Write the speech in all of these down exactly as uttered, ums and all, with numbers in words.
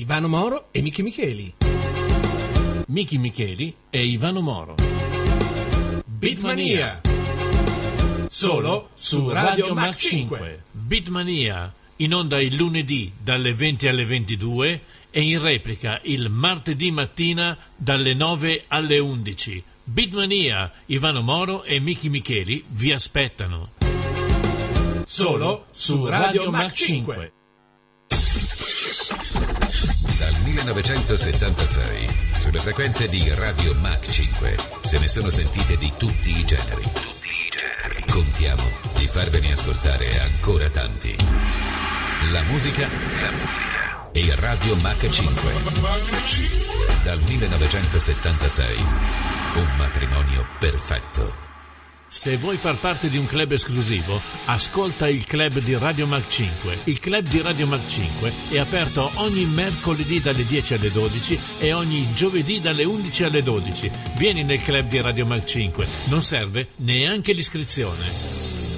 Ivano Moro e Michi Micheli. Michi Micheli e Ivano Moro. Beatmania. Solo su Radio Mach cinque. Beatmania, in onda il lunedì dalle venti alle ventidue e in replica il martedì mattina dalle nove alle undici. Beatmania, Ivano Moro e Michi Micheli vi aspettano. Solo su Radio Mach cinque. Dal millenovecentosettantasei, sulle frequenze di Radio Mach cinque, se ne sono sentite di tutti i generi. Tutti i generi. Contiamo di farvene ascoltare ancora tanti. La musica, la musica e Radio Mach cinque. Dal millenovecentosettantasei, un matrimonio perfetto. Se vuoi far parte di un club esclusivo, ascolta il club di Radio Mach cinque. Il club di Radio Mach cinque è aperto ogni mercoledì dalle dieci alle dodici e ogni giovedì dalle undici alle dodici. Vieni nel club di Radio Mach cinque, non serve neanche l'iscrizione.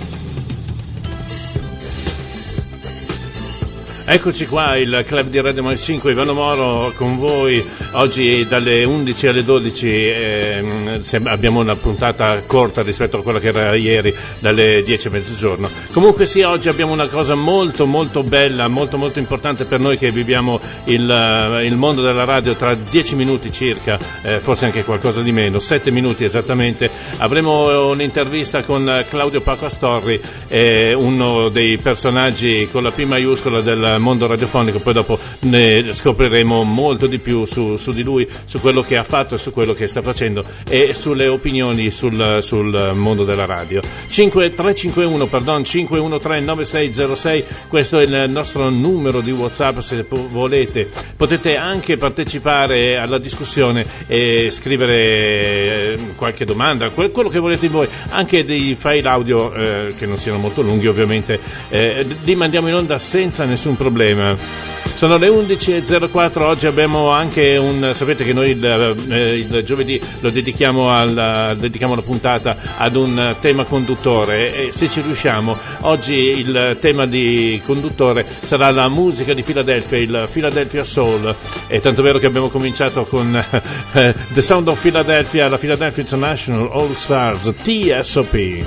Eccoci qua, il club di Radio Mach cinque, Ivano Moro con voi. Oggi dalle undici alle dodici eh, abbiamo una puntata corta rispetto a quella che era ieri, dalle dieci a mezzogiorno. Comunque sì, oggi abbiamo una cosa molto molto bella, molto molto importante per noi che viviamo il, il mondo della radio. Tra dieci minuti circa, eh, forse anche qualcosa di meno, sette minuti esattamente, avremo un'intervista con Claudio Paco Astorri, eh, uno dei personaggi con la P maiuscola del mondo radiofonico. Poi dopo ne scopriremo molto di più su, su di lui, su quello che ha fatto e su quello che sta facendo e sulle opinioni sul, sul mondo della radio. cinque tre cinque uno pardon cinque uno tre nove sei zero sei, questo è il nostro numero di WhatsApp. Se volete potete anche partecipare alla discussione e scrivere qualche domanda, quello che volete voi, anche dei file audio eh, che non siano molto lunghi ovviamente, eh, li mandiamo in onda senza nessun problema. Sono le undici e zero quattro. Oggi abbiamo anche un, sapete che noi il, eh, il giovedì lo dedichiamo al, dedichiamo la puntata ad un tema conduttore, e se ci riusciamo oggi il tema di conduttore sarà la musica di Philadelphia, il Philadelphia Soul. È tanto vero che abbiamo cominciato con eh, The Sound of Philadelphia, la Philadelphia International All Stars, T S O P.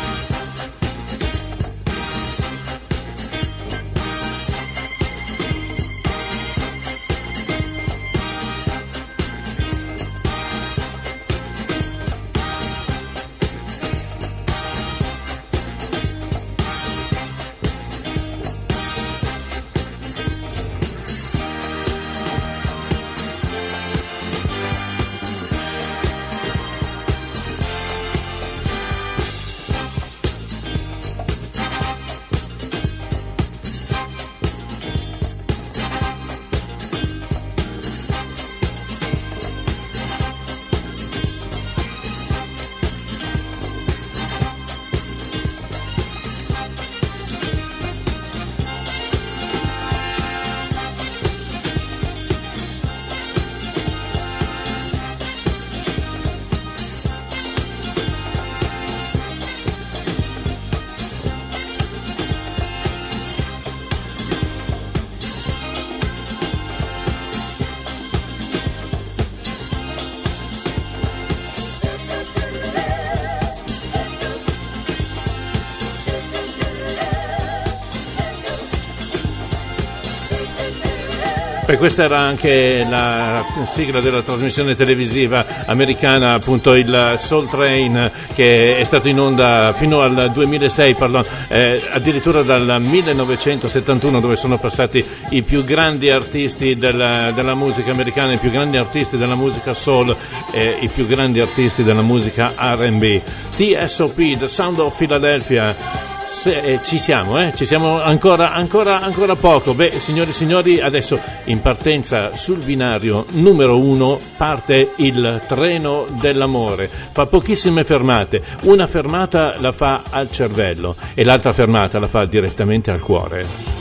E questa era anche la sigla della trasmissione televisiva americana, appunto il Soul Train, che è stato in onda fino al duemilasei, pardon, eh, addirittura dal millenovecentosettantuno, dove sono passati i più grandi artisti della, della musica americana, i più grandi artisti della musica soul e i più grandi artisti della musica R and B. T S O P, The Sound of Philadelphia. Se, eh, ci siamo, eh? Ci siamo ancora, ancora, ancora poco. Beh, signori e signori, adesso in partenza sul binario numero uno parte il treno dell'amore. Fa pochissime fermate. Una fermata la fa al cervello e l'altra fermata la fa direttamente al cuore.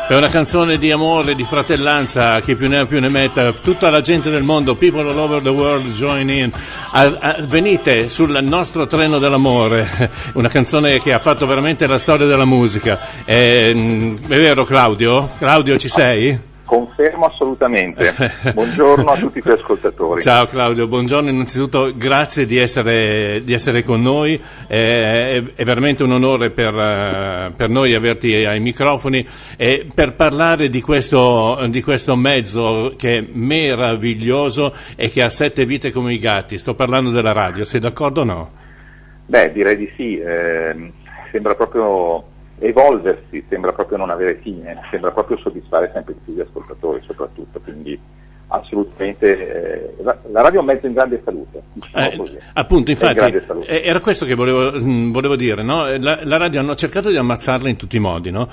È una canzone di amore, di fratellanza, chi più ne ha più ne metta, tutta la gente del mondo, people all over the world join in, a, a, venite sul nostro treno dell'amore, una canzone che ha fatto veramente la storia della musica. È, è vero Claudio? Claudio, ci sei? Confermo assolutamente. Buongiorno a tutti i tuoi ascoltatori. Ciao Claudio, buongiorno, innanzitutto grazie di essere, di essere con noi, è, è veramente un onore per, per noi averti ai microfoni e per parlare di questo, di questo mezzo che è meraviglioso e che ha sette vite come i gatti. Sto parlando della radio, sei d'accordo o no? Beh, direi di sì, eh, sembra proprio evolversi, sembra proprio non avere fine, sembra proprio soddisfare sempre di più gli ascoltatori soprattutto, quindi assolutamente eh, la, la radio è un mezzo in grande salute, diciamo eh, così. Appunto, infatti era questo che volevo, mh, volevo dire, no? la, la radio hanno cercato di ammazzarla in tutti i modi, no?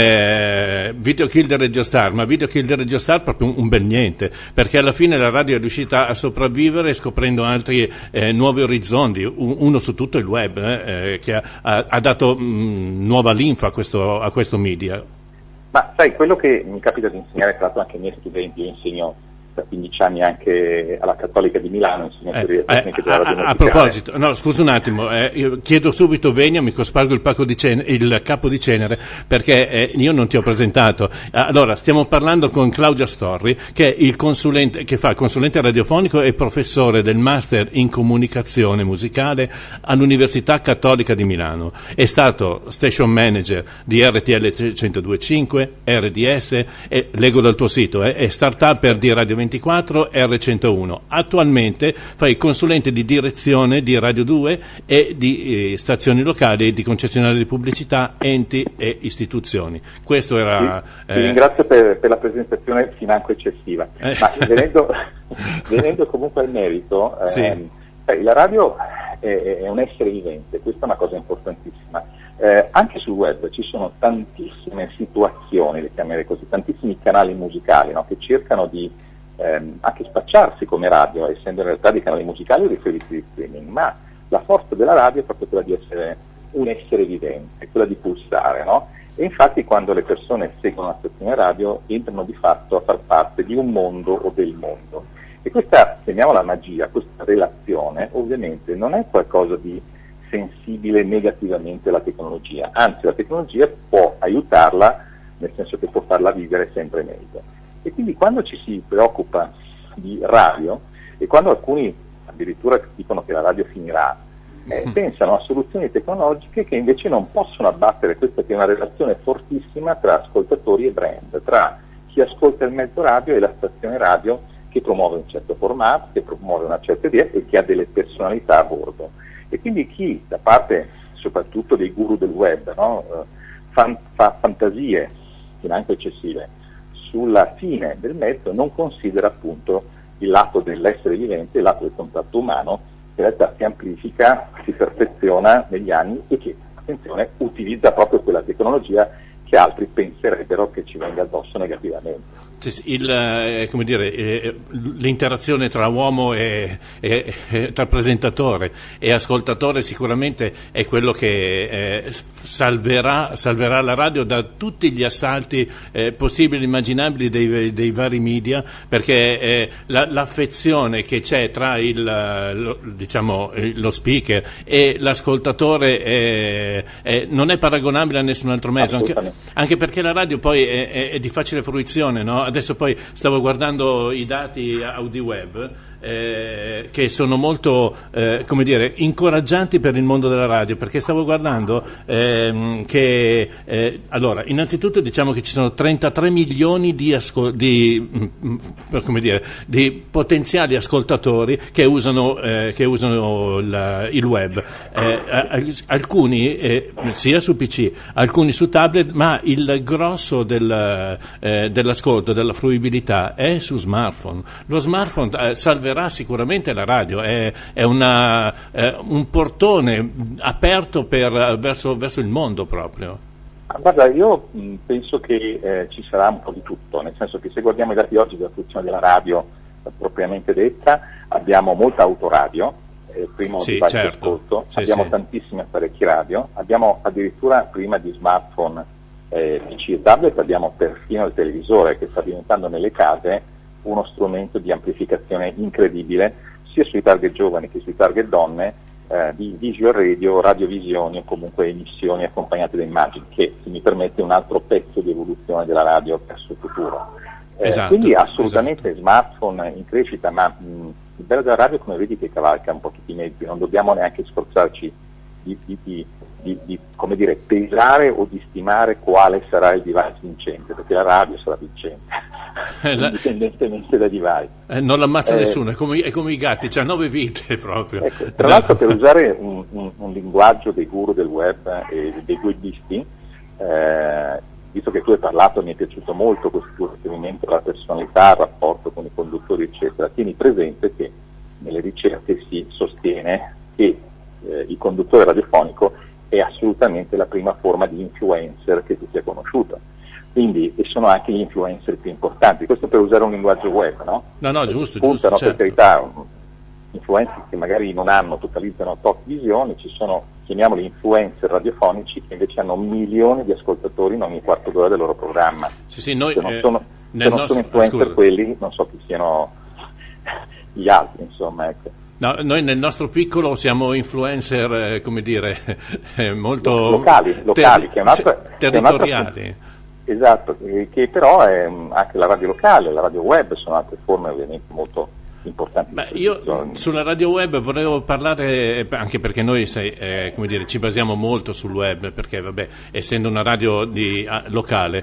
eh, Video Kill the Radio Star, ma Video Kill the Radio Star proprio un, un bel niente, perché alla fine la radio è riuscita a sopravvivere scoprendo altri eh, nuovi orizzonti, un, uno su tutto il web eh, che ha, ha, ha dato mh, nuova linfa a questo, a questo media. Ma sai, quello che mi capita di insegnare, tra l'altro anche ai miei studenti, io insegno da quindici anni anche alla Cattolica di Milano, insegno eh, teorie tecniche eh, della radio a, musicale. a proposito, no, scusa un attimo, eh, io chiedo subito venia, mi cospargo il, pacco di cenere, il capo di cenere, perché eh, io non ti ho presentato. Allora, stiamo parlando con Claudio Storri, che è il consulente, che fa il consulente radiofonico e professore del Master in Comunicazione Musicale all'Università Cattolica di Milano. È stato station manager di R T L centodue e cinque, R D S, e leggo dal tuo sito, eh, è startup di Radio ventiquattro, R centouno. Attualmente fa il consulente di direzione di Radio due e di eh, stazioni locali, di concessionarie di pubblicità, enti e istituzioni. Questo era... Ti, ti eh... ringrazio per, per la presentazione financo eccessiva, eh. ma venendo, venendo comunque al merito, sì. ehm, eh, la radio è, è un essere vivente, questa è una cosa importantissima. Eh, anche sul web ci sono tantissime situazioni, le chiamerei così, tantissimi canali musicali, no, che cercano di ehm, anche spacciarsi come radio, essendo in realtà dei canali musicali o dei servizi di streaming, ma la forza della radio è proprio quella di essere un essere vivente, quella di pulsare, no? E infatti quando le persone seguono una stazione radio entrano di fatto a far parte di un mondo o del mondo. E questa, chiamiamola magia, questa relazione ovviamente non è qualcosa di sensibile negativamente alla tecnologia, anzi la tecnologia può aiutarla, nel senso che può farla vivere sempre meglio. E quindi quando ci si preoccupa di radio, e quando alcuni addirittura dicono che la radio finirà, eh, mm. pensano a soluzioni tecnologiche che invece non possono abbattere questa che è una relazione fortissima tra ascoltatori e brand, tra chi ascolta il mezzo radio e la stazione radio che promuove un certo formato, che promuove una certa idea e che ha delle personalità a bordo. E quindi chi, da parte soprattutto dei guru del web, no, fan, fa fantasie finanche eccessive sulla fine del mezzo, non considera appunto il lato dell'essere vivente, il lato del contatto umano, che in realtà si amplifica, si perfeziona negli anni e che, attenzione, utilizza proprio quella tecnologia che altri penserebbero che ci venga addosso negativamente. Il, eh, come dire, eh, l'interazione tra uomo e, e, e tra presentatore e ascoltatore sicuramente è quello che eh, salverà, salverà la radio da tutti gli assalti eh, possibili e immaginabili dei, dei vari media, perché eh, la, l'affezione che c'è tra il, lo, diciamo, lo speaker e l'ascoltatore è, è, non è paragonabile a nessun altro mezzo, anche, anche perché la radio poi è, è, è di facile fruizione, no? Adesso poi stavo guardando i dati AudiWeb eh, che sono molto eh, come dire, incoraggianti per il mondo della radio, perché stavo guardando ehm, che eh, allora innanzitutto diciamo che ci sono trentatré milioni di, ascol- di, mh, come dire, di potenziali ascoltatori che usano, eh, che usano la, il web, eh, alcuni eh, sia su P C, alcuni su tablet, ma il grosso del, eh, dell'ascolto, della fruibilità è su smartphone. Lo smartphone eh, salverà sicuramente la radio, è, è una, eh, un portone aperto per, verso, verso il mondo proprio. Guarda, io mh, penso che eh, ci sarà un po' di tutto, nel senso che se guardiamo i dati oggi della produzione della radio eh, propriamente detta, abbiamo molta autoradio, eh, primo sì, di basso certo. ascolto, sì, abbiamo sì. tantissimi apparecchi radio, abbiamo addirittura prima di smartphone eh, P C e tablet, abbiamo perfino il televisore che sta diventando nelle case uno strumento di amplificazione incredibile, sia sui target giovani che sui target donne, eh, di visual radio, radiovisioni o comunque emissioni accompagnate da immagini, che se mi permette è un altro pezzo di evoluzione della radio verso il futuro. Eh, esatto, quindi assolutamente esatto. Smartphone in crescita, ma mh, il bello della radio, come vedi, che cavalca un po' tutti i mezzi, non dobbiamo neanche sforzarci di, di, di, di, di come dire, pesare o di stimare quale sarà il device vincente, perché la radio sarà vincente, indipendentemente dai device. Eh, non l'ammazza eh, nessuno, è come, è come i gatti, c'ha nove vite proprio. Ecco, tra l'altro, per usare un, un, un linguaggio dei guru del web e dei webbisti, eh, visto che tu hai parlato, mi è piaciuto molto questo tuo riferimento alla personalità, al rapporto con i conduttori, eccetera. Tieni presente che nelle ricerche si sostiene che eh, il conduttore radiofonico è assolutamente la prima forma di influencer che tu sia conosciuto. Quindi, e sono anche gli influencer più importanti. Questo per usare un linguaggio web, no? No, no, giusto, puntano, giusto. Per certo. carità, influencer che magari non hanno, totalizzano tot visioni, ci sono, chiamiamoli influencer radiofonici, che invece hanno milioni di ascoltatori in ogni quarto d'ora del loro programma. Sì, sì, noi, se non eh, sono, se non nostro, sono influencer scusa. quelli, non so chi siano gli altri, insomma, ecco. No, noi nel nostro piccolo siamo influencer, eh, come dire, eh, molto locali, locali ter- che è un'altra, territoriali. Che è un'altra, esatto, che però è anche la radio locale, la radio web sono altre forme ovviamente molto importanti. Beh, io sulla radio web volevo parlare, anche perché noi sai, eh, come dire, ci basiamo molto sul web, perché vabbè, essendo una radio di, ah, locale,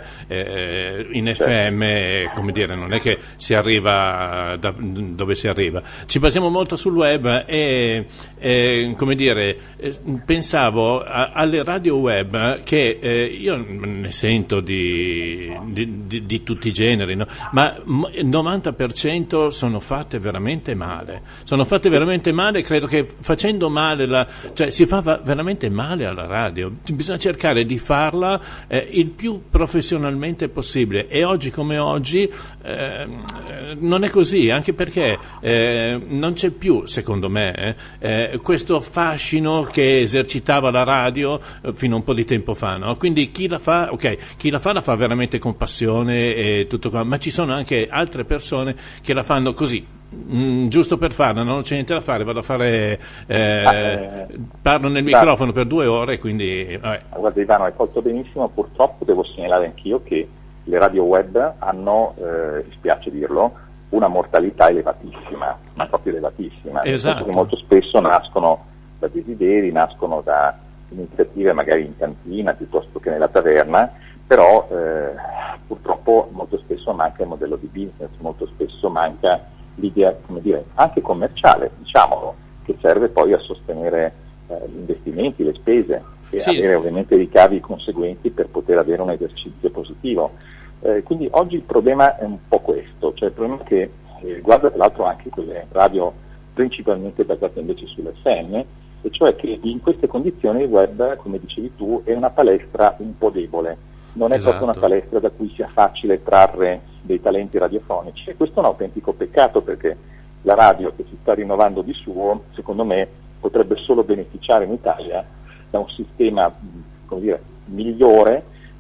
eh, in F M, eh, come dire, non è che si arriva da dove si arriva, ci basiamo molto sul web e, eh, come dire, eh, pensavo a, alle radio web che eh, io ne sento di, di, di, di tutti i generi, no? Ma il novanta per cento sono fatte veramente male, sono fatte veramente male. Credo che facendo male la, cioè si fa va- veramente male alla radio, bisogna cercare di farla eh, il più professionalmente possibile, e oggi come oggi eh, non è così, anche perché eh, non c'è più, secondo me, eh, questo fascino che esercitava la radio eh, fino a un po' di tempo fa, no? Quindi chi la fa, ok, chi la fa la fa veramente con passione e tutto qua, ma ci sono anche altre persone che la fanno così, Mm, giusto per farla, non c'è niente da fare, vado a fare eh, ah, eh, parlo nel da, microfono per due ore, quindi vabbè. Guarda Ivano, hai colto benissimo. Purtroppo devo segnalare anch'io che le radio web hanno, eh, mi spiace dirlo, una mortalità elevatissima, ma proprio elevatissima, esatto. Che molto spesso nascono da desideri, nascono da iniziative magari in cantina piuttosto che nella taverna, però eh, purtroppo molto spesso manca il modello di business, molto spesso manca l'idea, come dire, anche commerciale, diciamolo, che serve poi a sostenere eh, gli investimenti, le spese, e sì. avere ovviamente ricavi conseguenti per poter avere un esercizio positivo. Eh, quindi oggi il problema è un po' questo, cioè il problema che eh, riguarda tra l'altro anche quelle radio principalmente basate invece sull'F M, e cioè che in queste condizioni il web, come dicevi tu, è una palestra un po' debole, non è esatto. proprio una palestra da cui sia facile trarre dei talenti radiofonici, e questo è un autentico peccato, perché la radio che si sta rinnovando di suo, secondo me, potrebbe solo beneficiare in Italia da un sistema, come dire, migliore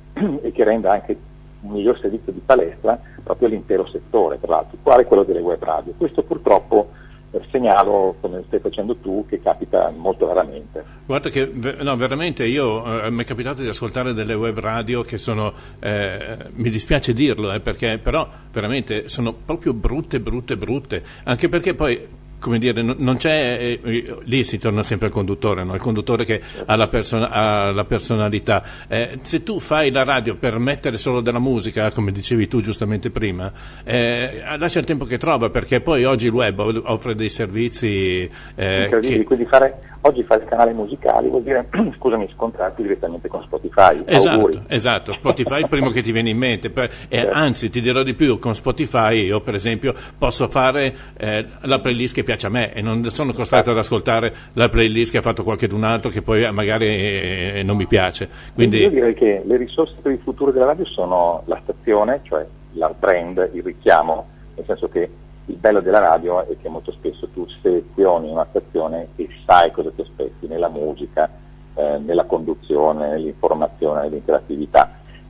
e che renda anche un miglior servizio di palestra proprio all'intero settore, tra l'altro, quale quello delle web radio. Questo purtroppo eh, segnalo, come stai facendo tu, che capita molto raramente. Guarda che no, veramente io eh, mi è capitato di ascoltare delle web radio che sono, eh, mi dispiace dirlo, eh, perché però veramente sono proprio brutte, brutte, brutte, anche perché poi, come dire, non c'è, eh, lì si torna sempre al conduttore, no? Il conduttore che ha la, person- ha la personalità. Eh, se tu fai la radio per mettere solo della musica, come dicevi tu giustamente prima, eh, lascia il tempo che trova, perché poi oggi il web offre dei servizi eh, incredibili, che... quindi fare, oggi fare canali musicali vuol dire, scusami, scontrarti direttamente con Spotify. Esatto, Auguri. esatto, Spotify è il primo che ti viene in mente, per, eh, certo. Anzi ti dirò di più, con Spotify io per esempio posso fare eh, la playlist che piace a me e non sono costretto ad ascoltare la playlist che ha fatto qualcun altro che poi magari eh, non mi piace. Quindi io direi che le risorse per il futuro della radio sono la stazione, cioè la brand, il richiamo, nel senso che il bello della radio è che molto spesso tu selezioni una stazione e sai cosa ti aspetti nella musica, eh, nella conduzione, nell'informazione, nell'interattività.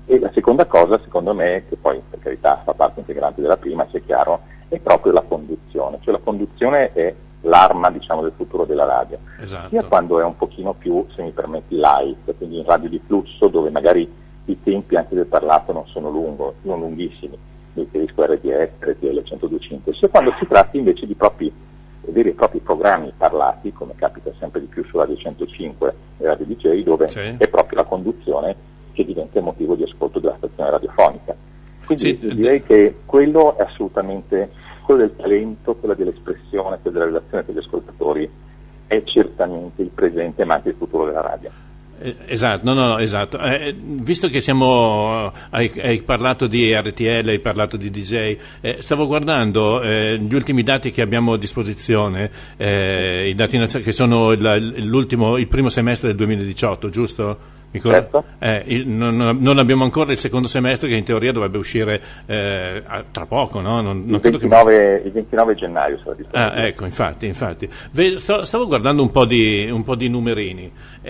E la seconda cosa, secondo me, che poi per carità fa parte integrante della prima, sia chiaro, è proprio la conduzione. Cioè la conduzione è l'arma, diciamo, del futuro della radio. Esatto. Sia quando è un pochino più, se mi permetti, light, quindi in radio di flusso, dove magari i tempi anche del parlato non sono lungo, non lunghissimi, mi riferisco a R T S, R T L centodue virgola cinque, sia quando si tratti invece di propri veri e propri programmi parlati, come capita sempre di più su Radio centocinque e Radio D J, dove sì. è proprio la conduzione che diventa il motivo di ascolto della stazione radiofonica. Quindi sì, direi d- che quello è assolutamente, quello del talento, quello dell'espressione, quello della relazione con gli ascoltatori è certamente il presente ma anche il futuro della radio. Esatto, no, no, no, esatto. Eh, visto che siamo, hai, hai parlato di R T L, hai parlato di D J, eh, stavo guardando eh, gli ultimi dati che abbiamo a disposizione, eh, i dati che sono il, l'ultimo, il primo semestre del duemiladiciotto, giusto? Certo. Eh, il, non, non abbiamo ancora il secondo semestre che in teoria dovrebbe uscire eh, tra poco, no? Non, non il, ventinove, che... il ventinove gennaio sarà disponibile. Ah, ecco, infatti, infatti. Stavo guardando un po' di, un po' di numerini.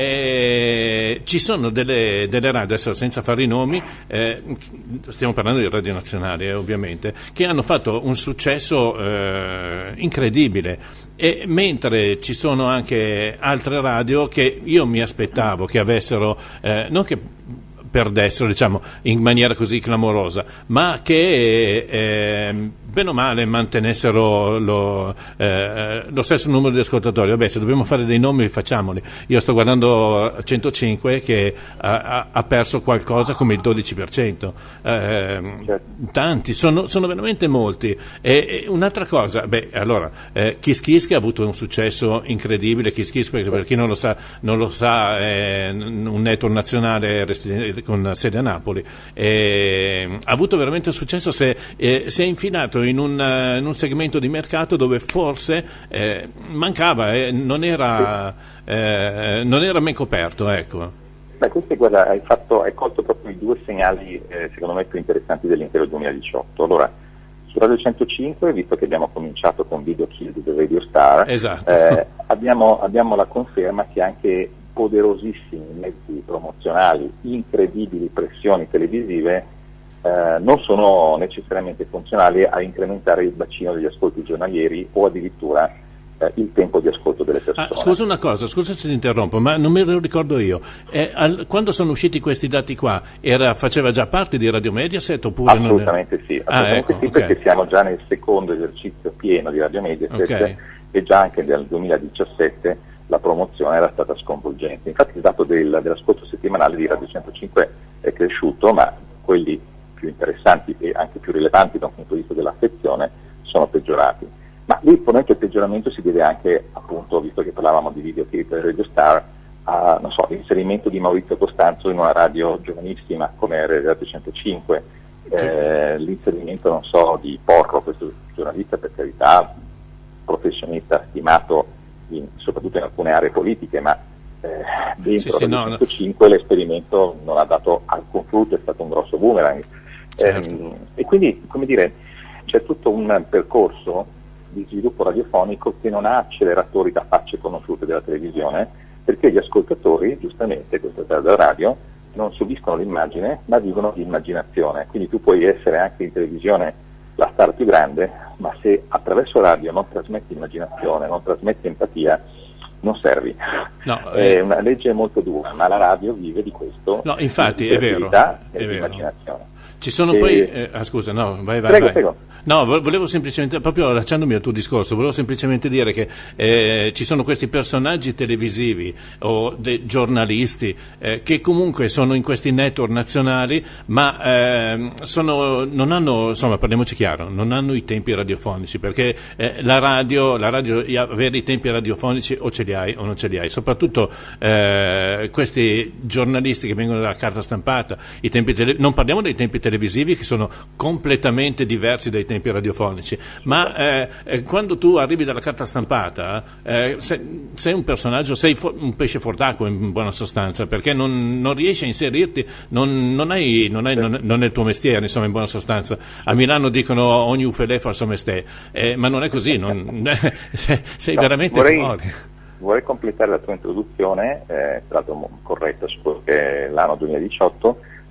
Eh, ci sono delle, delle radio, adesso senza fare i nomi, eh, stiamo parlando di radio nazionali eh, ovviamente, che hanno fatto un successo eh, incredibile. E mentre ci sono anche altre radio che io mi aspettavo che avessero, eh, non che perdessero, diciamo, in maniera così clamorosa, ma che eh, bene o male mantenessero lo, eh, lo stesso numero di ascoltatori. Vabbè, se dobbiamo fare dei nomi facciamoli. Io sto guardando centocinque che ha, ha perso qualcosa come il dodici per cento. Eh, tanti, sono, sono veramente molti. E, e un'altra cosa, beh, allora, eh, Kiss Kiss che ha avuto un successo incredibile. Kiss Kiss, perché per chi non lo sa, non lo sa è un network nazionale con sede a Napoli, eh, ha avuto veramente un successo, se, eh, si è infilato in un, uh, in un segmento di mercato dove forse eh, mancava, eh, non era eh, non era ben coperto, ecco. Beh, questo, guarda, hai, fatto, hai colto proprio i due segnali eh, secondo me più interessanti dell'intero duemiladiciotto. Allora, su Radio centocinque, visto che abbiamo cominciato con Video Kill di The Radio Star, esatto. eh, abbiamo, abbiamo la conferma che anche poderosissimi mezzi promozionali, incredibili pressioni televisive eh, non sono necessariamente funzionali a incrementare il bacino degli ascolti giornalieri o addirittura eh, il tempo di ascolto delle persone. Ah, scusa una cosa, scusa se ti interrompo, ma non me lo ricordo io. Eh, al, quando sono usciti questi dati qua, era, faceva già parte di Radio Mediaset oppure assolutamente non sì, assolutamente ah, ecco, sì, okay. Perché siamo già nel secondo esercizio pieno di Radio Mediaset okay. E già anche nel duemiladiciassette la promozione era stata sconvolgente. Infatti il dato del, dell'ascolto settimanale di Radio centocinque è cresciuto, ma quelli più interessanti e anche più rilevanti da un punto di vista dell'affezione sono peggiorati. Ma lì probabilmente il peggioramento si deve anche, appunto, visto che parlavamo di Video Kill per Radio Star, a, non so, l'inserimento di Maurizio Costanzo in una radio giovanissima come Radio centocinque, eh, l'inserimento, non so, di Porro, questo giornalista per carità, professionista stimato in, soprattutto in alcune aree politiche, ma eh, dentro sì, sì, Radio no, centocinque no. L'esperimento non ha dato alcun frutto, è stato un grosso boomerang. Certo. Eh, e quindi, come dire, c'è tutto un percorso di sviluppo radiofonico che non ha acceleratori da facce conosciute della televisione, perché gli ascoltatori, giustamente, questa è la radio, non subiscono l'immagine, ma vivono l'immaginazione. Quindi tu puoi essere anche in televisione la star più grande, ma se attraverso radio non trasmetti immaginazione, non trasmetti empatia, non servi. No, è eh, una legge molto dura, ma la radio vive di questo. No, infatti, è vero, e è di vero. Immaginazione. Ci sono e... poi, eh, ah, scusa, no, vai, vai, prego, vai. Prego. No, volevo semplicemente, proprio allacciandomi al tuo discorso, volevo semplicemente dire che eh, ci sono questi personaggi televisivi o dei giornalisti eh, che comunque sono in questi network nazionali, ma eh, sono, non hanno, insomma, parliamoci chiaro, non hanno i tempi radiofonici, perché eh, la radio, la radio, avere i tempi radiofonici o ce li hai o non ce li hai, soprattutto eh, questi giornalisti che vengono dalla carta stampata, i tempi tele, non parliamo dei tempi televisivi che sono completamente diversi dai tempi radiofonici, ma eh, eh, quando tu arrivi dalla carta stampata eh, sei, sei un personaggio, sei fo- un pesce fuor d'acqua in buona sostanza, perché non, non riesci a inserirti, non, non, hai, non, hai, non, non è il tuo mestiere, insomma, in buona sostanza. A Milano dicono ogni ufelè fa il suo mestiere, eh, ma non è così, non, sei no, veramente vorrei, fuori. Vorrei completare la tua introduzione, eh, tra l'altro corretta su quello che è l'anno duemiladiciotto,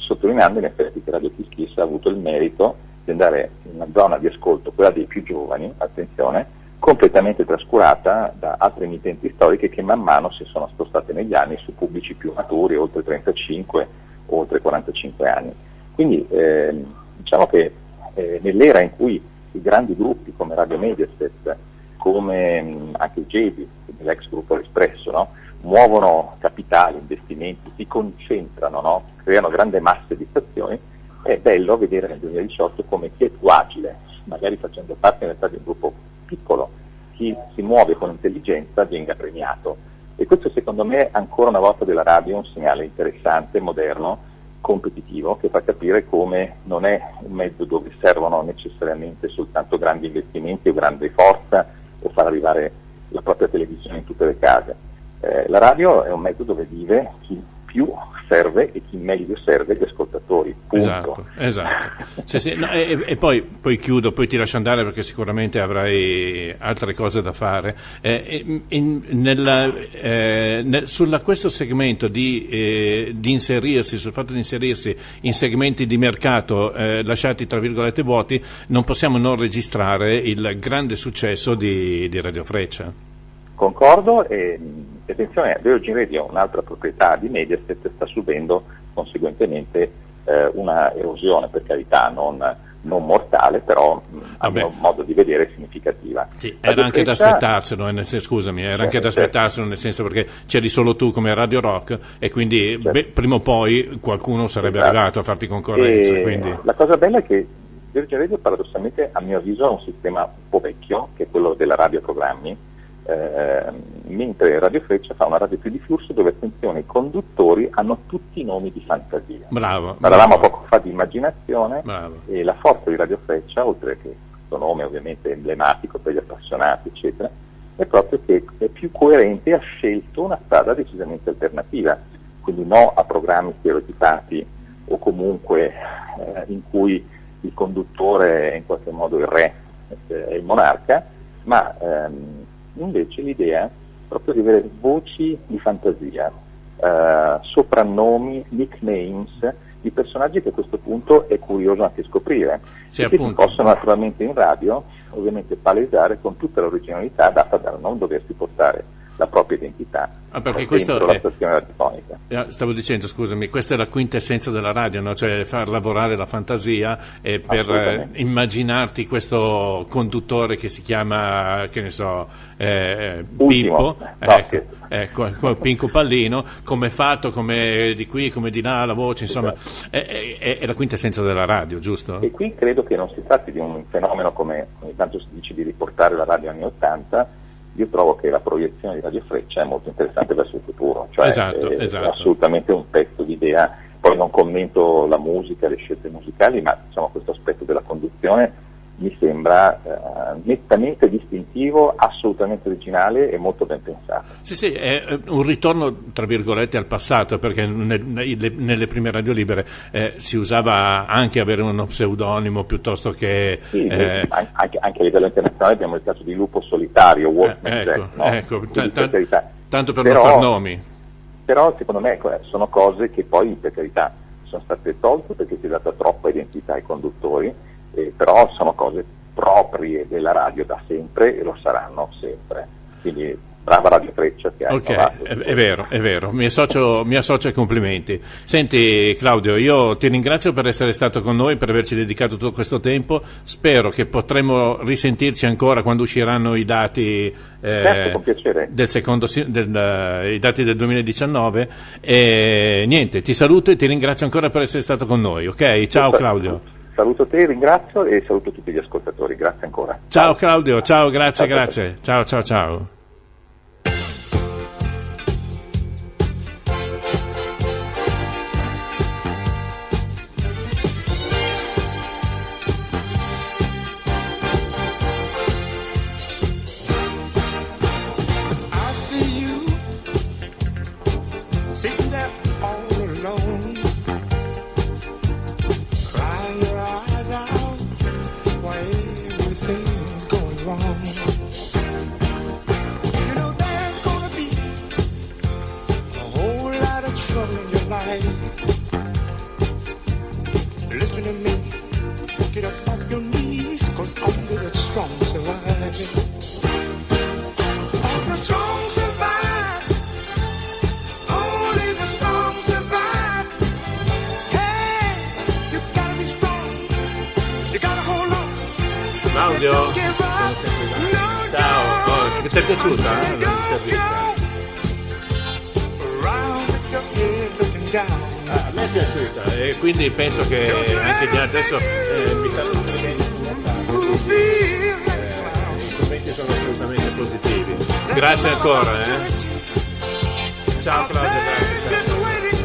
sottolineando in effetti che Radio Kiss Kiss ha avuto il merito di andare in una zona di ascolto, quella dei più giovani, attenzione, completamente trascurata da altre emittenti storiche che man mano si sono spostate negli anni su pubblici più maturi, oltre trentacinque o oltre quarantacinque anni. Quindi eh, diciamo che eh, nell'era in cui i grandi gruppi come Radio Mediaset, come mh, anche il J B, l'ex gruppo Espresso, no? muovono capitali, investimenti, si concentrano, no? creano grandi masse di stazioni, è bello vedere nel duemiladiciotto come chi è più agile, magari facendo parte in realtà di un gruppo piccolo, chi si muove con intelligenza venga premiato. E questo secondo me ancora una volta della radio è un segnale interessante, moderno, competitivo, che fa capire come non è un mezzo dove servono necessariamente soltanto grandi investimenti o grande forza o far arrivare la propria televisione in tutte le case. Eh, la radio è un mezzo dove vive chi più serve e chi meglio serve gli ascoltatori. Punto. Esatto, esatto. Sì, sì, no, e, e poi, poi chiudo, poi ti lascio andare perché sicuramente avrai altre cose da fare. Eh, in, nella, eh, nel, sulla questo segmento di, eh, di inserirsi, sul fatto di inserirsi in segmenti di mercato eh, lasciati tra virgolette vuoti, non possiamo non registrare il grande successo di, di Radio Freccia. Concordo e attenzione, Virgin Radio, un'altra proprietà di Mediaset, sta subendo conseguentemente eh, una erosione, per carità non, non mortale, però a mio modo di vedere significativa. Sì, era anche da aspettarselo, nel senso, scusami, era anche da aspettarselo nel senso perché c'eri solo tu come Radio Rock e quindi certo. beh, prima o poi qualcuno sarebbe esatto. arrivato a farti concorrenza. Quindi... La cosa bella è che Virgin Radio paradossalmente a mio avviso ha un sistema un po' vecchio, che è quello della radioprogrammi, Eh, mentre Radio Freccia fa una radio più di flusso dove, attenzione, i conduttori hanno tutti i nomi di fantasia. Bravo. Parlavamo poco fa di immaginazione bravo. E la forza di Radio Freccia, oltre che questo nome ovviamente emblematico per gli appassionati eccetera, è proprio che è più coerente e ha scelto una strada decisamente alternativa, quindi no a programmi stereotipati o comunque eh, in cui il conduttore è in qualche modo il re, è il monarca, ma ehm, invece l'idea proprio di avere voci di fantasia, eh, soprannomi, nicknames di personaggi che a questo punto è curioso anche scoprire, sì, e che si possono naturalmente in radio ovviamente palesare con tutta l'originalità data dal non doversi portare la propria identità ah, perché questo dentro è... la stazione radiofonica. Stavo dicendo, scusami, questa è la quintessenza della radio, no? Cioè far lavorare la fantasia e per eh, immaginarti questo conduttore che si chiama, che ne so, eh, Pippo, ecco, ecco, Pinco Pallino, come è fatto, come di qui, come di là, la voce, insomma, esatto. è, è, è la quintessenza della radio, giusto? E qui credo che non si tratti di un fenomeno come ogni tanto si dice di riportare la radio anni ottanta. Io trovo che la proiezione di Radio Freccia è molto interessante verso il futuro, cioè esatto, è, esatto. è assolutamente un pezzo di idea. Poi non commento la musica, le scelte musicali, ma diciamo questo aspetto della conduzione mi sembra eh, nettamente distintivo, assolutamente originale e molto ben pensato. Sì, sì, è un ritorno tra virgolette al passato, perché nel, nelle prime radio libere eh, si usava anche avere uno pseudonimo piuttosto che... Sì, eh, anche, anche a livello internazionale abbiamo il caso di Lupo Solitario, Walkman eh, ecco, Jack, no? ecco, t- t- tanto per però, non far nomi. Però secondo me ecco, sono cose che poi per carità sono state tolte perché si è data troppa identità ai conduttori, Eh, però sono cose proprie della radio da sempre e lo saranno sempre, quindi brava Radio Freccia che ha ok, innovato. È, è vero, è vero, mi associo, mi associo ai complimenti. Senti Claudio, io ti ringrazio per essere stato con noi, per averci dedicato tutto questo tempo, spero che potremo risentirci ancora quando usciranno i dati eh, certo, con piacere. del secondo del, uh, i dati del duemiladiciannove e niente, ti saluto e ti ringrazio ancora per essere stato con noi, ok? Ciao Claudio. Saluto te, ringrazio e saluto tutti gli ascoltatori, grazie ancora. Ciao, ciao Claudio, ciao, grazie, ciao, grazie. Ciao, ciao, ciao. Che ti è piaciuta eh, l'intervista? Ah, a me è piaciuta e quindi penso che anche gli altri adesso eh, mi stanno scrivendo su WhatsApp, quindi eh, i commenti sono assolutamente positivi. Grazie ancora, eh. Ciao Claudio, grazie. Ciao.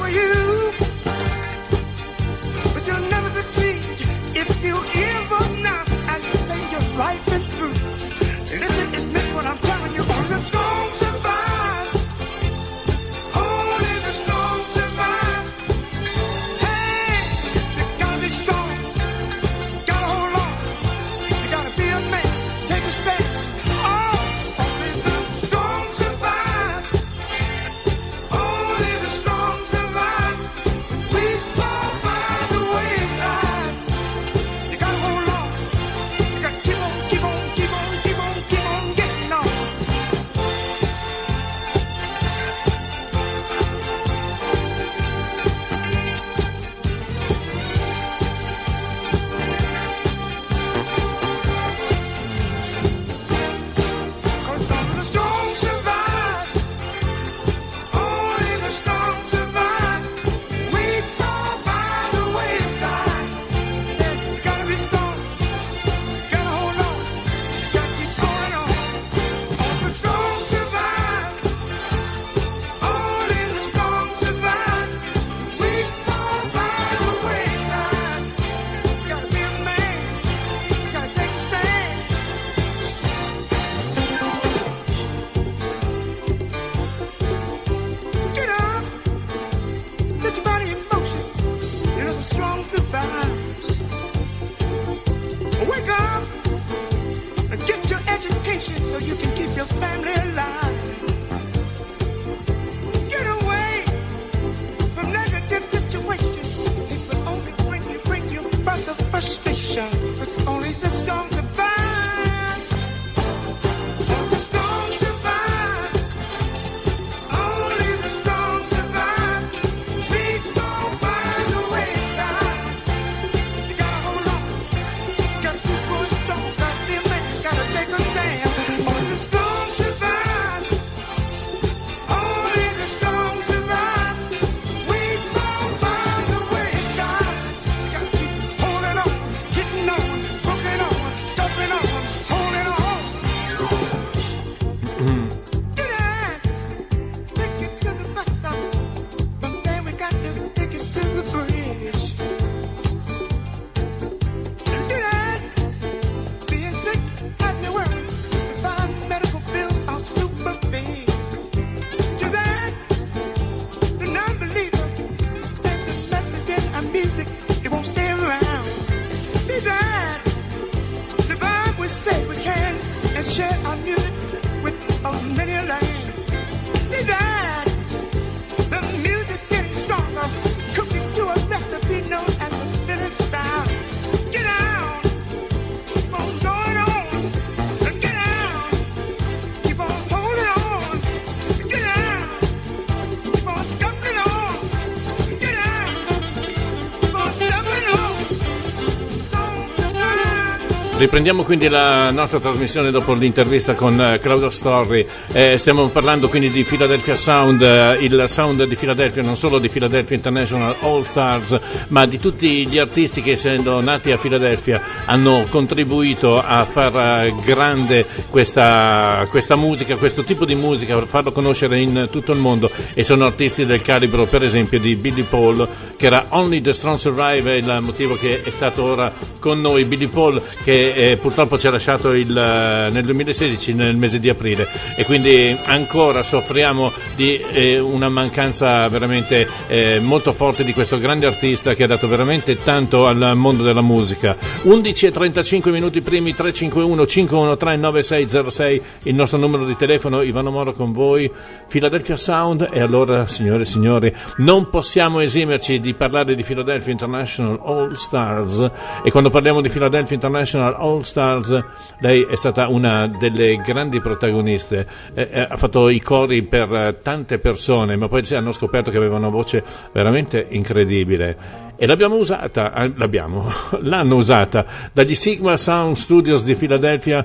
Riprendiamo quindi la nostra trasmissione dopo l'intervista con uh, Claudio Storri. Eh, stiamo parlando quindi di Philadelphia Sound, uh, il sound di Philadelphia, non solo di Philadelphia International All Stars, ma di tutti gli artisti che, essendo nati a Philadelphia, hanno contribuito a far uh, grande questa, questa musica, questo tipo di musica, per farlo conoscere in tutto il mondo. E sono artisti del calibro, per esempio, di Billy Paul, che era Only the Strong Survive, è il motivo che è stato ora con noi. Billy Paul, che eh, purtroppo ci ha lasciato il, nel duemilasedici, nel mese di aprile, e quindi ancora soffriamo di eh, una mancanza veramente eh, molto forte di questo grande artista che ha dato veramente tanto al mondo della musica. undici e trentacinque minuti primi, tre cinque uno cinque uno tre nove sei zero sei il nostro numero di telefono. Ivano Moro con voi, Philadelphia Sound. E allora, signore e signori, non possiamo esimerci di parlare di Philadelphia International All Stars. E quando parliamo di Philadelphia International All Stars, lei è stata una delle grandi protagoniste, eh, eh, ha fatto i cori per eh, tante persone, ma poi hanno scoperto che aveva una voce veramente incredibile. E l'abbiamo usata, eh, l'abbiamo, l'hanno usata dagli Sigma Sound Studios di Philadelphia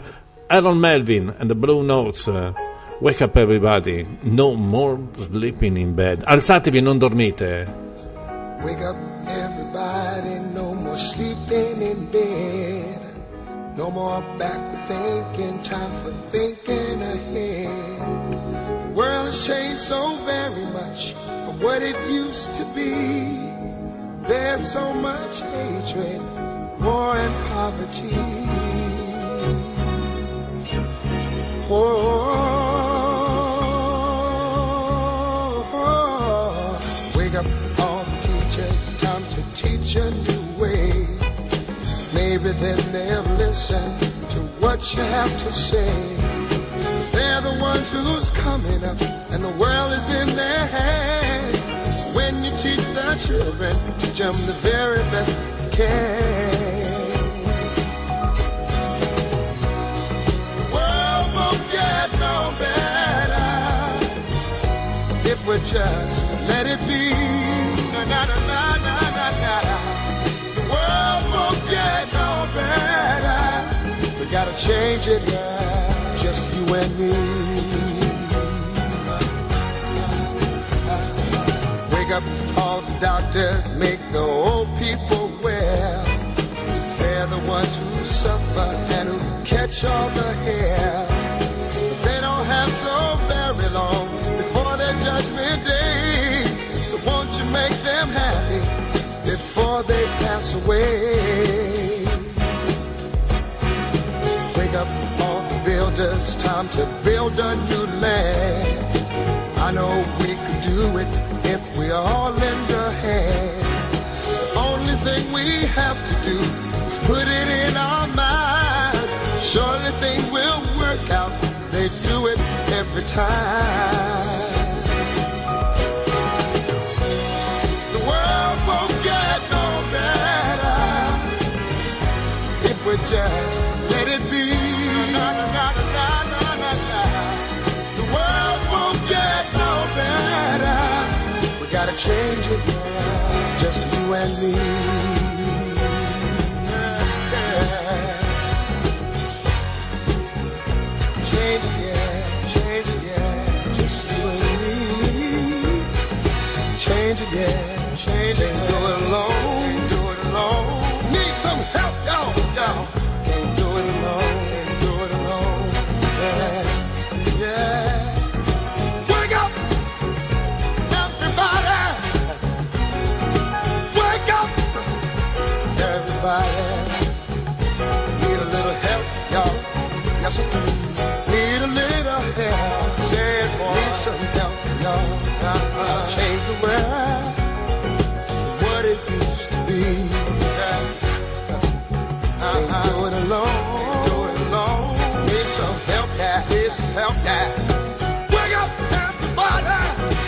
Aaron Melvin and the Blue Notes. uh, Wake up everybody, no more sleeping in bed. Alzatevi, non dormite. Wake up everybody, no more sleeping in bed. No more back thinking, time for thinking ahead. The world has changed so very much from what it used to be. There's so much hatred, war and poverty. Oh, wake up all the teachers, time to teach a new way. Maybe then they'll listen to what you have to say. They're the ones who's coming up, and the world is in their hands. When you teach the children, teach them the very best you can. The world won't get no better if we just let it be. Na na na na na na na. The world won't get no better. We gotta change it, yeah, just you and me. Wake up all the doctors, make the old people well. They're the ones who suffer and who catch all the hair. But they don't have so very long before their judgment day. So won't you make them happy before they pass away? Wake up all the builders, time to build a new land. I know we could do it if we all lend a hand. The only thing we have to do is put it in our minds. Surely things will work out, they do it every time. The world won't get no better if we just let it be. Na, na, na, na, na, na, na. The world won't get no better. We gotta change it, yeah, just you and me. Yeah. Change it, yeah, change it, yeah, just you and me. Change it, yeah, change it. Can't do it alone, can't do it alone. Need some help, y'all, y'all. Can't do it alone, can't do it alone. Yeah, yeah. Wake up, everybody. Wake up, everybody. Need a little help, y'all. Yes, I do. Need a little help. Say it, boy. Need some help, y'all. Uh-uh. Change the world, what it used to be. Uh-uh. Can't do it alone. Can't do it alone. Need some help, yeah. Need some help, yeah. Wake up, everybody.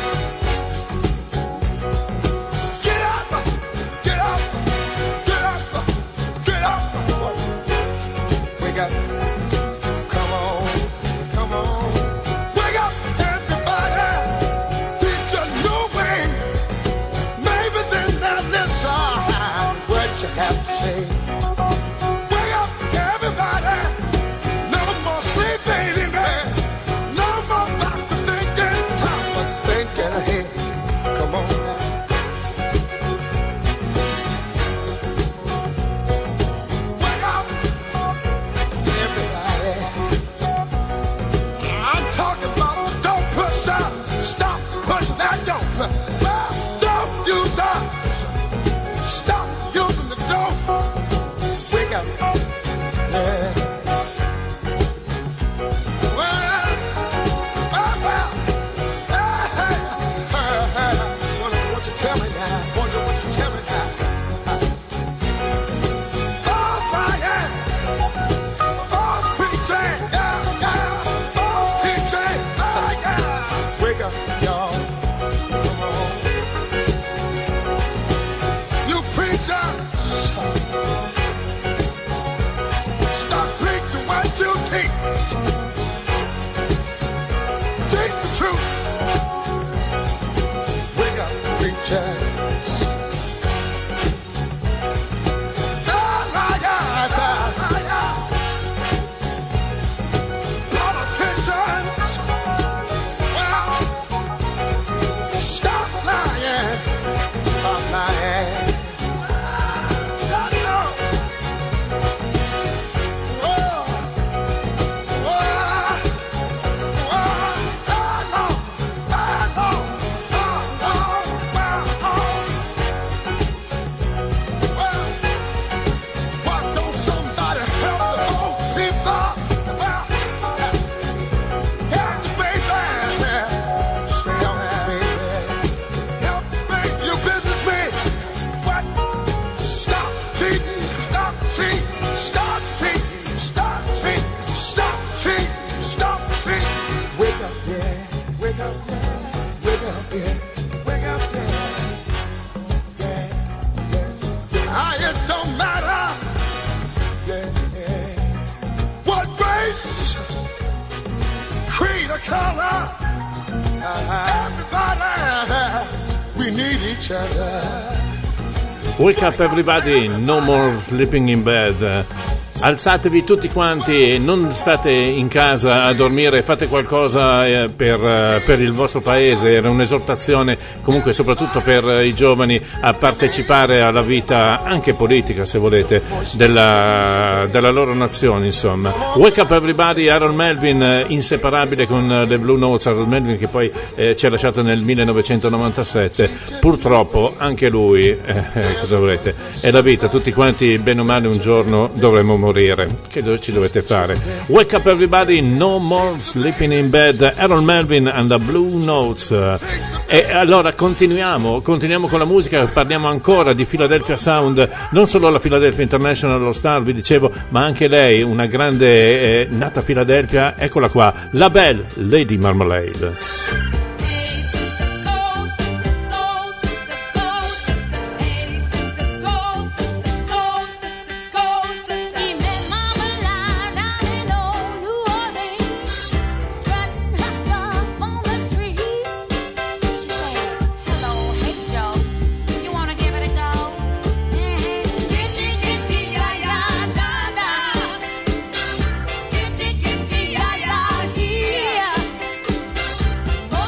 Get up, get up, get up, get up. Wake up. Come on, come on. Wake up, everybody. Teach a new way. Maybe then they'll listen what you have to say. Wake up, everybody. No more sleeping in bed. No wake up, wake up, yeah, wake up, yeah, yeah, yeah. Ah, it don't matter, yeah, yeah. What race, creed or color, uh, everybody, we need each other. Wake up everybody, no more sleeping in bed. Alzatevi tutti quanti, non state in casa a dormire, fate qualcosa eh, per, eh, per il vostro paese. Era un'esortazione comunque soprattutto per i giovani a partecipare alla vita anche politica, se volete, della, della loro nazione, insomma. Wake up everybody, Harold Melvin, inseparabile con le Blue Notes. Harold Melvin che poi eh, ci ha lasciato nel millenovecentonovantasette, purtroppo anche lui, eh, cosa volete, è la vita, tutti quanti bene o male un giorno dovremo morire. Che ci dovete fare? Wake up everybody, no more sleeping in bed, Harold Melvin and the Blue Notes. E allora continuiamo, continuiamo con la musica, parliamo ancora di Philadelphia Sound, non solo la Philadelphia International All Star, vi dicevo, ma anche lei, una grande eh, nata a Philadelphia, eccola qua, la belle Lady Marmalade. Yeah.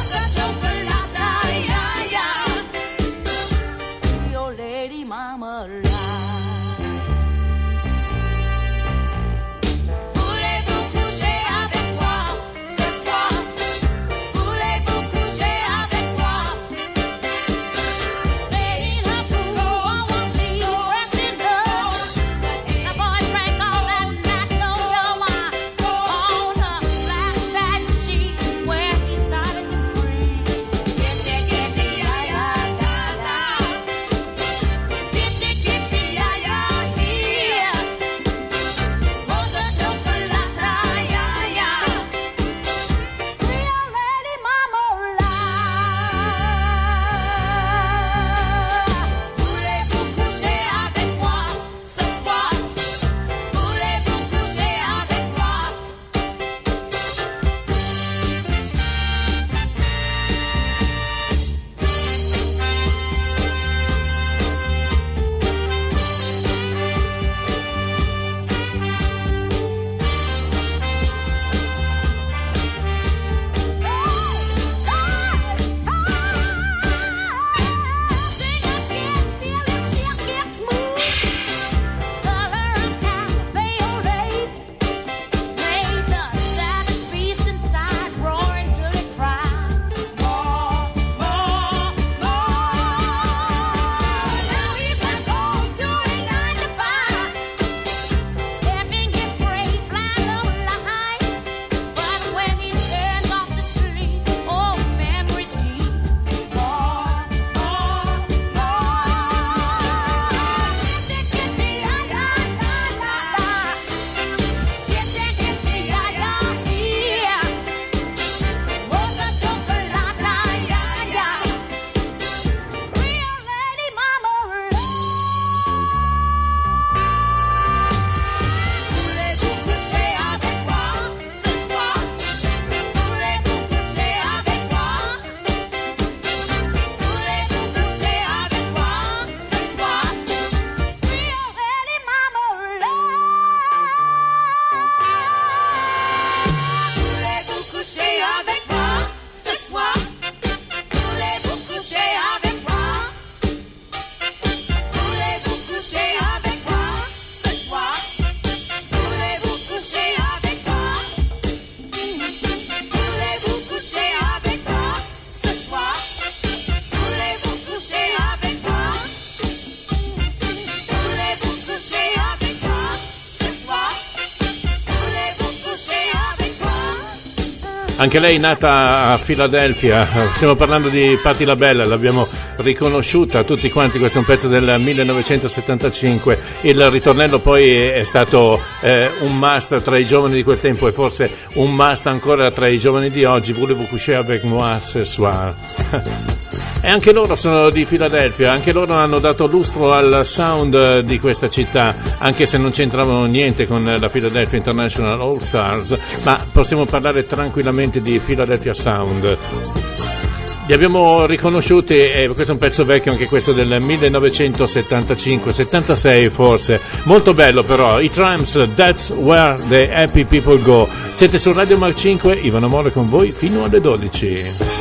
anche lei nata a Filadelfia. Stiamo parlando di Patti LaBelle, l'abbiamo riconosciuta tutti quanti. Questo è un pezzo del millenovecentosettantacinque. Il ritornello poi è stato eh, un must tra i giovani di quel tempo e forse un must ancora tra i giovani di oggi. Voulez-vous coucher avec moi ce soir? E anche loro sono di Filadelfia, anche loro hanno dato lustro al sound di questa città, anche se non c'entravano niente con la Philadelphia International All Stars, ma possiamo parlare tranquillamente di Philadelphia Sound. Li abbiamo riconosciuti, e questo è un pezzo vecchio, anche questo del millenovecentosettantacinque settantasei forse, molto bello però, i Tramps, That's Where the Happy People Go. Siete su Radio Mark cinque, Ivano Amore con voi fino alle dodici.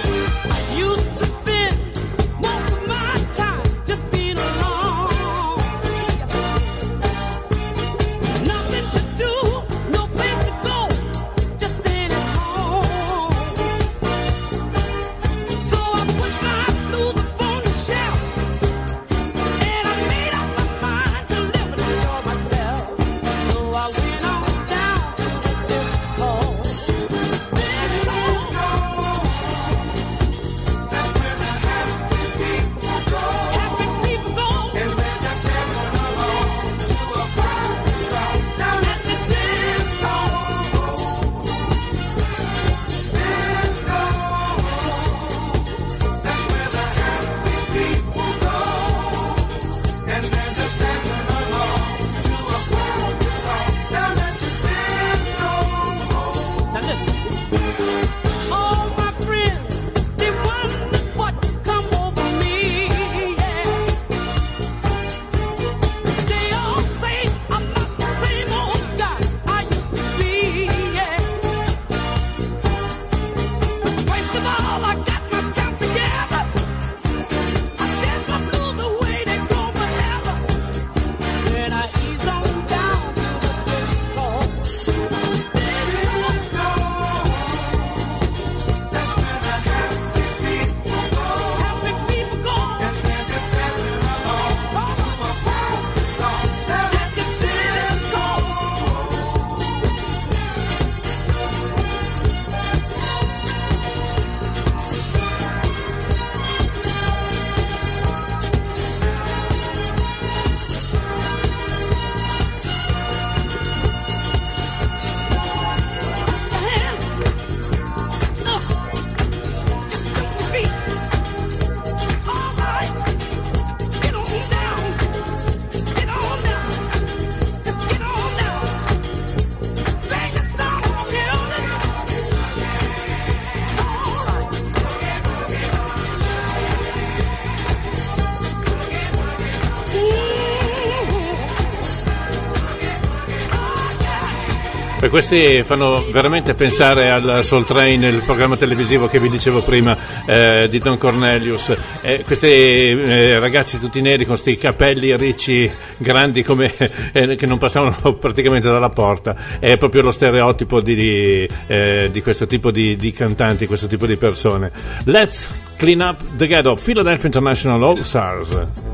E questi fanno veramente pensare al Soul Train, il programma televisivo che vi dicevo prima eh, di Don Cornelius. Eh, questi eh, ragazzi tutti neri con questi capelli ricci grandi come eh, che non passavano praticamente dalla porta. È proprio lo stereotipo di, di, eh, di questo tipo di, di cantanti, questo tipo di persone. Let's clean up the ghetto. Philadelphia International All Stars.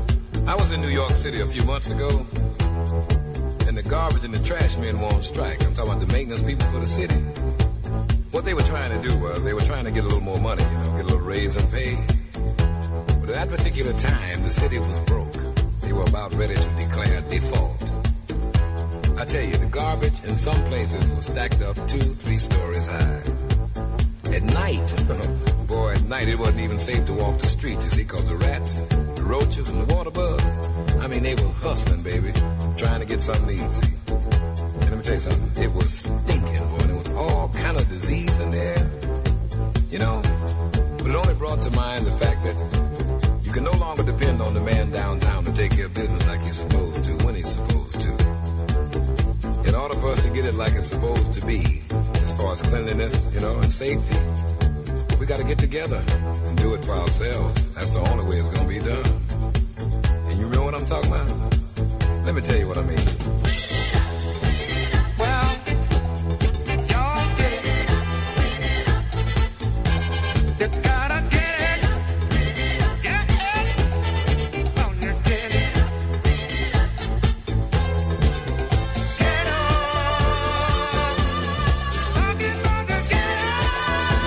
I was in New York City a few months ago. The garbage and the trash men were on strike. I'm talking about the maintenance people for the city. What they were trying to do was they were trying to get a little more money, you know, get a little raise in pay. But at that particular time, the city was broke. They were about ready to declare default. I tell you, the garbage in some places was stacked up two, three stories high. At night, boy, at night it wasn't even safe to walk the street, you see, because the rats, the roaches, and the water bugs, I mean, they were hustling, baby, trying to get something to eat, see. And let me tell you something, it was stinking, boy, and there was all kind of disease in there, you know. But it only brought to mind the fact that you can no longer depend on the man downtown to take care of business like he's supposed to, when he's supposed to. In order for us to get it like it's supposed to be, as far as cleanliness, you know, and safety, we got to get together and do it for ourselves. That's the only way it's going to be done. And you remember what I'm talking about? Let me tell you what I mean. Well, y'all get it. You gotta get it. Get it. Don't you get it? Get on. Funky, funky, get on.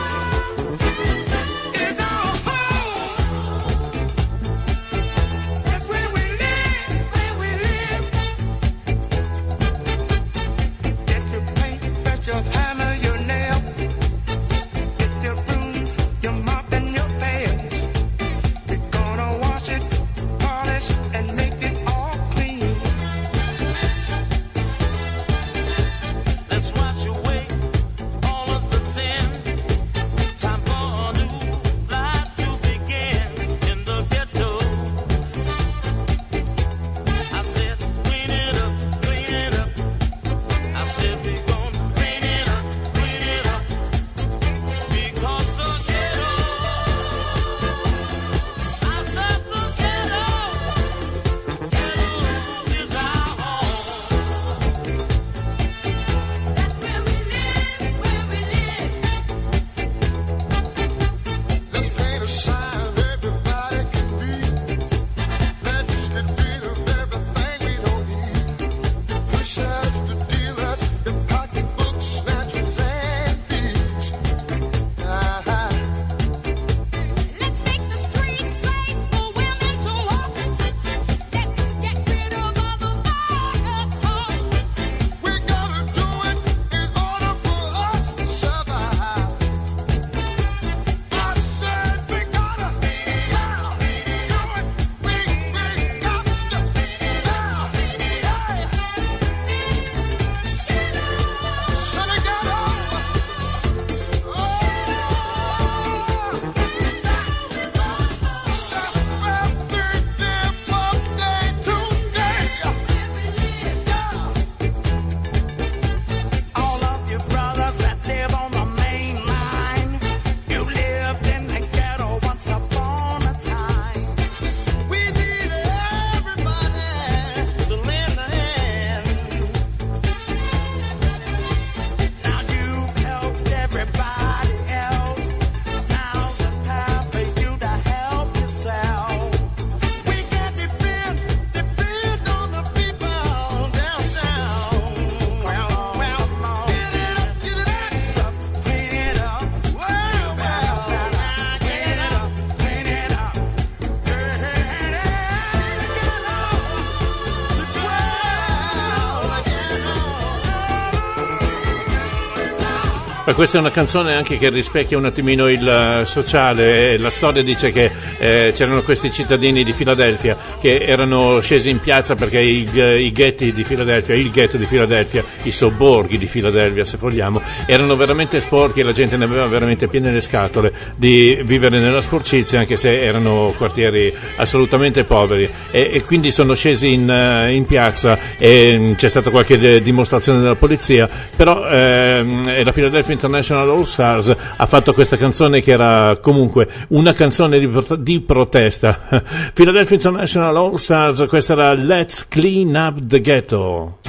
Ma questa è una canzone anche che rispecchia un attimino il sociale. La storia dice che eh, c'erano questi cittadini di Filadelfia che erano scesi in piazza perché i, i ghetti di Filadelfia, il ghetto di Filadelfia, i sobborghi di Filadelfia se vogliamo, erano veramente sporchi e la gente ne aveva veramente piene le scatole di vivere nella sporcizia, anche se erano quartieri assolutamente poveri, e, e quindi sono scesi in, in piazza e c'è stata qualche dimostrazione della polizia, però ehm, la Philadelphia International All Stars ha fatto questa canzone che era comunque una canzone di, di protesta. Philadelphia International All Stars, questa era Let's Clean Up the Ghetto.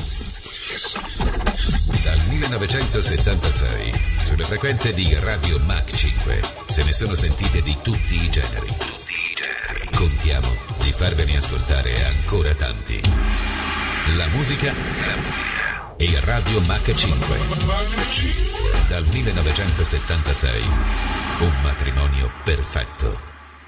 Dal millenovecentosettantasei sulle frequenze di Radio Mach cinque se ne sono sentite di tutti i generi. Tutti i generi. Contiamo di farvene ascoltare ancora tanti. La musica, la musica e Radio Mach cinque. Dal millenovecentosettantasei un matrimonio perfetto.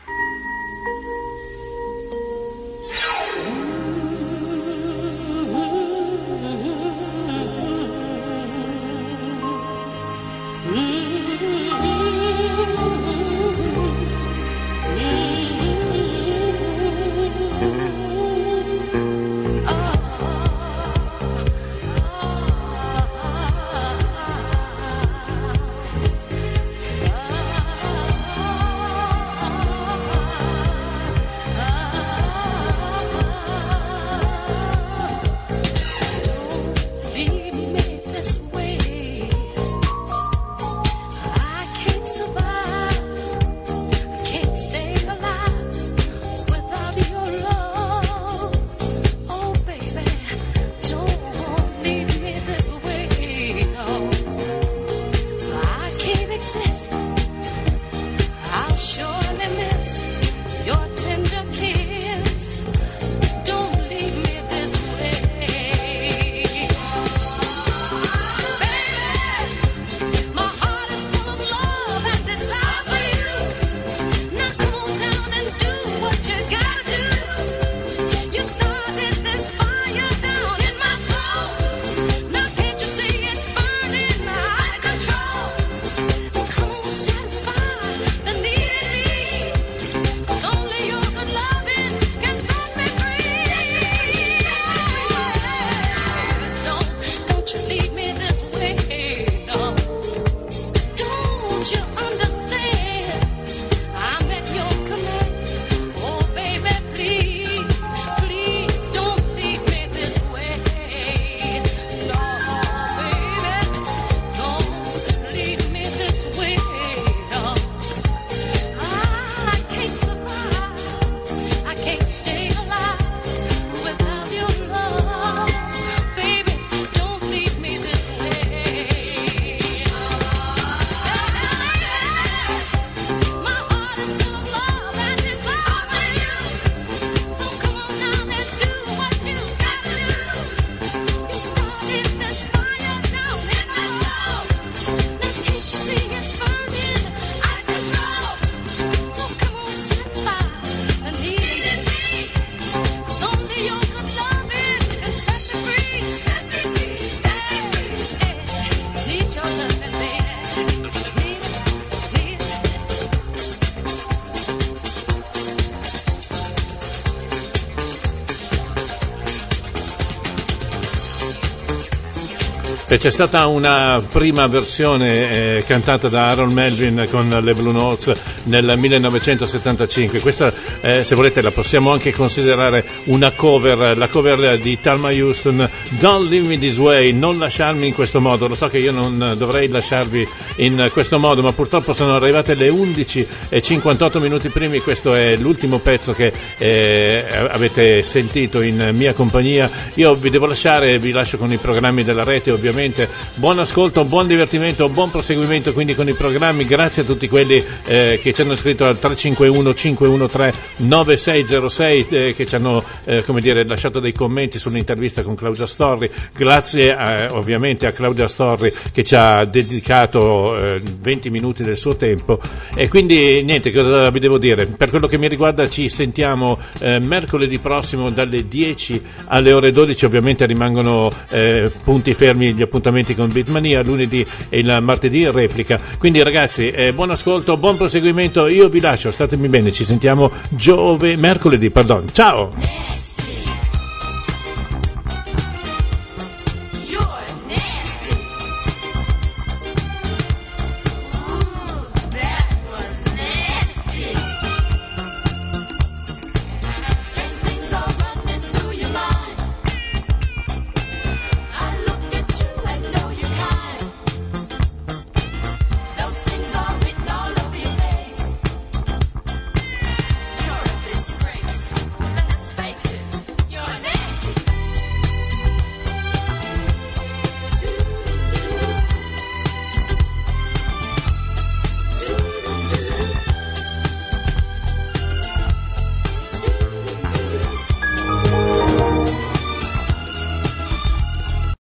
E c'è stata una prima versione eh, cantata da Harold Melvin con le Blue Notes nel millenovecentosettantacinque. Questa, eh, se volete, la possiamo anche considerare una cover, la cover di Thelma Houston, Don't Leave Me This Way, non lasciarmi in questo modo. Lo so che io non dovrei lasciarvi in questo modo, ma purtroppo sono arrivate le undici e cinquantotto minuti primi. Questo è l'ultimo pezzo che eh, avete sentito in mia compagnia. Io vi devo lasciare, vi lascio con i programmi della rete, ovviamente. Buon ascolto, buon divertimento, buon proseguimento quindi con i programmi. Grazie a tutti quelli eh, che ci hanno scritto al tre cinque uno cinque uno tre nove sei zero sei, eh, che ci hanno eh, come dire lasciato dei commenti sull'intervista con Claudia Storri. Grazie a, ovviamente a Claudia Storri che ci ha dedicato eh, venti minuti del suo tempo. E quindi niente, cosa vi devo dire? Per quello che mi riguarda ci sentiamo eh, mercoledì prossimo dalle dieci alle ore dodici. Ovviamente rimangono eh, punti fermi gli appuntamenti con Beatmania, lunedì e il martedì replica. Quindi ragazzi, eh, buon ascolto, buon proseguimento, io vi lascio, statemi bene, ci sentiamo giove, mercoledì, pardon, ciao!